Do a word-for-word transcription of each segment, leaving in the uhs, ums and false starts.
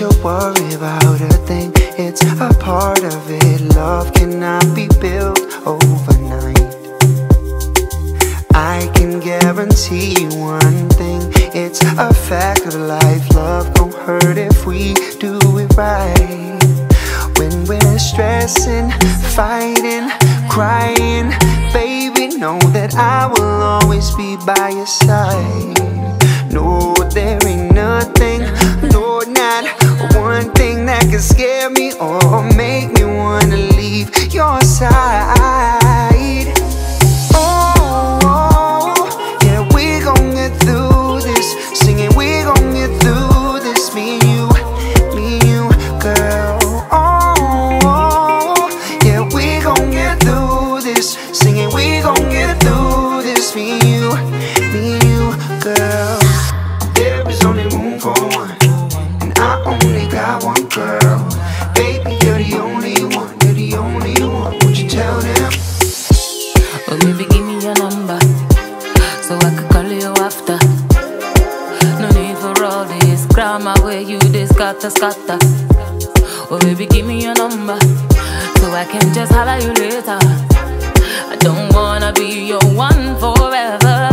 you worry about a thing, it's a part of it. Love cannot be built overnight. I can guarantee you one thing, it's a fact of life. Love gon' hurt if we do it right. When we're stressing, fighting, crying, baby, know that I will always be by your side. No, there ain't nothing, no, not one thing that can scare me or make me wanna leave your side. Oh, oh, yeah, we gon' get through this. Singing, we gon' get through this. Me and you, me and you, girl. Oh, oh, yeah, we gon' get through this. Singing, we gon' get through this. Me and you, me and you, girl. There is only room for one, and I only got one girl. Baby, you're the only one, you're the only one. Would you tell them? Oh, baby, give me your number, so I could call you after. No need for all this grammar where you this scatter, scatter. Oh, baby, give me your number, so I can just holler you later. I don't wanna be your one forever.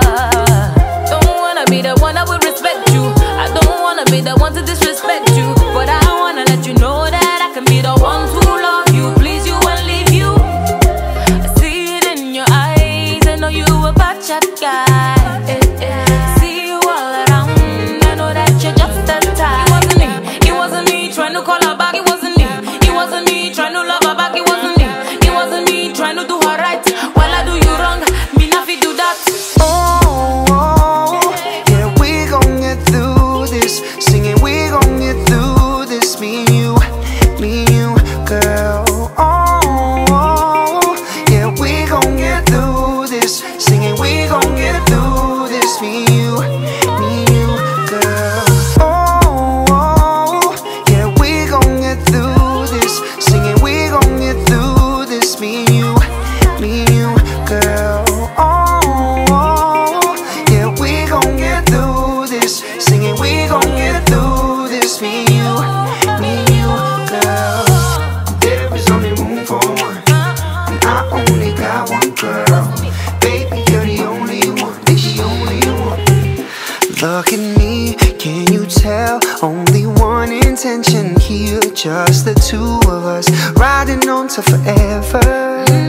Don't wanna be the one that would respect you. I don't wanna be the one to disrespect you. But I wanna let you know that I can be the one to love you, please you and leave you. I see it in your eyes, I know you a bad chat guy. See you all around, I know that you're just that type. It wasn't me, it wasn't me trying to call her back. It wasn't me, it wasn't me trying to love her back. It wasn't me, it wasn't me trying to do her right. While I do you wrong, me not fi do that. Oh, oh, yeah, we gon' get through this. Singing, we gon' get through this. Me and you, me and you, girl. Oh, oh, yeah, we gon' get through this. Singing, we gon' get through this. Me and you, me and you, girl. Oh, oh, yeah, we gon' get through this. Singing, we gon' get through this. Me and you, me and you, girl. Oh, oh, yeah, we gon' get through this. Singing, we gon' get through this. Me and you, me and you, girl. There is only room for one, and I only got one girl. Baby, you're the only one, the only one. Look at me, can you tell? Only one intention here, just the two of us riding on to forever.